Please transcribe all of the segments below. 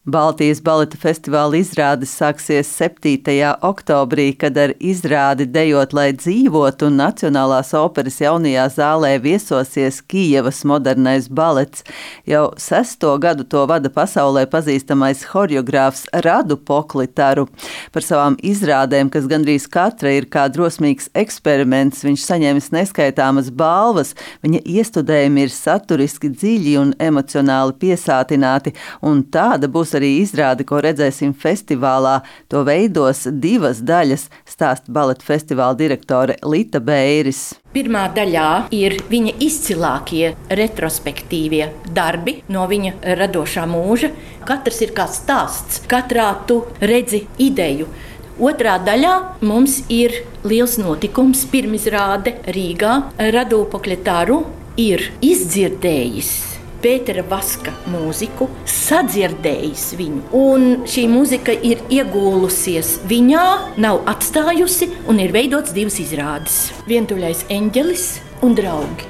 Baltijas baleta festivāla izrādes sāksies 7. oktobrī, kad ar izrādi Dejot, lai dzīvot un Nacionālās operas jaunajā zālē viesosies Kijevas modernais balets. Jau 6. gadu to vada pasaulē pazīstamais horeogrāfs Radu Poklitaru. Par savām izrādēm, kas gandrīz katra ir kā drosmīgs eksperiments, viņš saņēmis neskaitāmas balvas, viņa iestudējumi ir saturiski dziļi un emocionāli piesātināti, un tāda būs arī izrāde, ko redzēsim festivālā. To veidos 2 daļas, stāsta baleta festivāla direktore Lita Beiris. Pirmā daļā ir viņa izcilākie retrospektīvie darbi no viņa radošā mūža. Katrs ir kā stāsts, katrā tu redzi ideju. Otrā daļā mums ir liels notikums, pirmizrāde Rīgā. Radu Poklitaru ir izdzirdējis Pētera Vaska mūziku, sadzirdējis viņu. Un šī mūzika ir iegūlusies viņā, nav atstājusi un ir veidots 2 izrādes. Vientuļais eņģelis un draugi.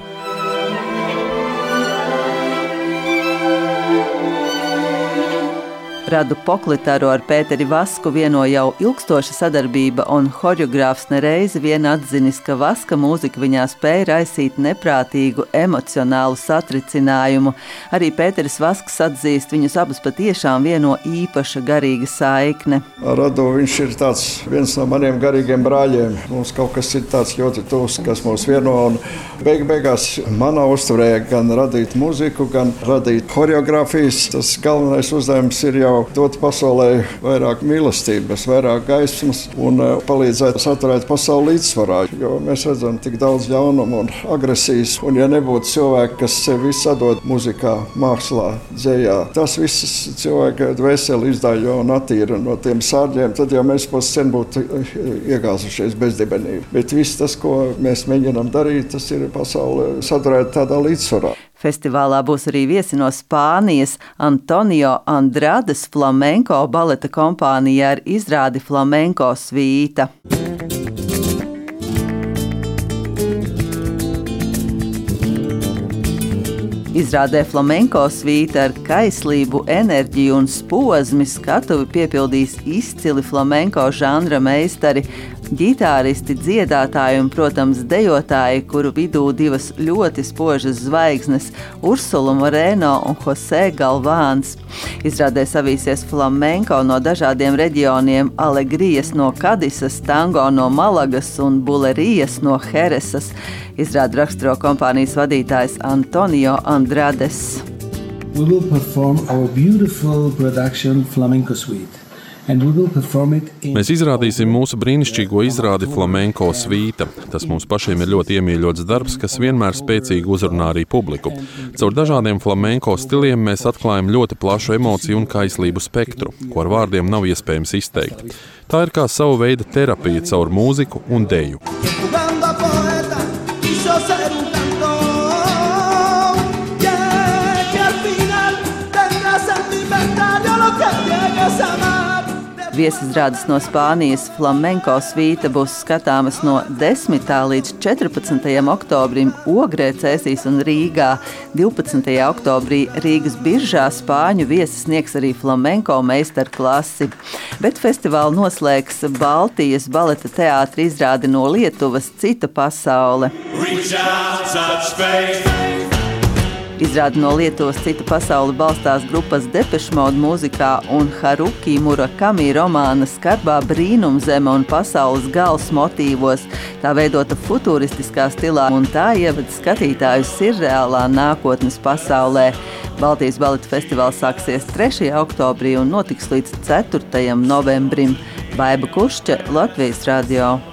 Radu Poklitaru ar Pēteri Vasku vieno jau ilgstoša sadarbība, un horeogrāfs nereizi vien atzinis, ka Vaska mūzika viņā spēja raisīt neprātīgu emocionālu satricinājumu. Arī Pēteris Vasks atzīst, viņus abus patiešām vieno īpaša garīga saikne. Radu, viņš ir viens no maniem garīgiem brāļiem. Mums kaut kas ir tāds ļoti tuvs, kas mūs vieno, un beigās manā uzturē gan radīt mūziku, gan radīt horeogrāfijas. Tas galvenais uzdevums ir jau dot pasaulē vairāk mīlestības, vairāk gaismas un palīdzēt saturēt pasauli līdzsvarā. Jo mēs redzam tik daudz ļaunumu un agresijas, un ja nebūtu cilvēki, kas sevi sadod muzikā, mākslā, dzejā, tas visas cilvēka dvēseli izdaļo un attīra no tiem sārģiem, tad jau mēs sen būtu iegāzušies bezdibenī. Bet viss tas, ko mēs mēģinām darīt, tas ir pasauli saturēt tādā līdzsvarā. Festivālā būs arī viesi no Spānijas. Antonio Andrades flamenko baleta kompānija ar izrādi Flamenko svīta. Izrādē Flamenko svīta ar kaislību, enerģiju un posmi skatuvi piepildīs izcili flamenko žanra meistari, ģitāristi, dziedātāji un, protams, dejotāji, kuru vidū 2 ļoti spožas zvaigznes – Ursula Moreno un Jose Galvāns. Izrādē savīsies flamenko no dažādiem reģioniem – Alegrijas no Kadisas, tango no Malagas un bulerijas no Heresas. Izrādi raksturo kompānijas vadītājs Antonio Andrades. We will perform our beautiful production Flamenco Suite. Mēs izrādīsim mūsu brīnišķīgo izrādi Flamenko svīta. Tas mums pašiem ir ļoti iemīļots darbs, kas vienmēr spēcīgi uzrunā arī publiku. Caur dažādiem flamenko stiliem mēs atklājam ļoti plašu emociju un kaislību spektru, ko ar vārdiem nav iespējams izteikt. Tā ir kā sava veida terapija caur mūziku un deju. Viesizrādes no Spānijas Flamenko svīta būs skatāmas no 10. līdz 14. oktobrim Ogrē, Cēsīs un Rīgā. 12. oktobrī Rīgas biržā spāņu viesi sniegs arī flamenko meistarklasi. Bet festivālu noslēgs Baltijas baleta teātra izrāde no Lietuvas Cita pasaule. Izrāde no Lietuvas Cita pasaule balstās grupas Depeche Mode mūzikā un Haruki Murakami romāna Skarbā brīnumzeme un pasaules gals motīvos. Tā veidota futuristiskā stilā, un tā ievada skatītājus sirreālā nākotnes pasaulē. Baltijas baleta festivāls sāksies 3. oktobrī un notiks līdz 4. novembrim. Baiba Kušķa, Latvijas radio.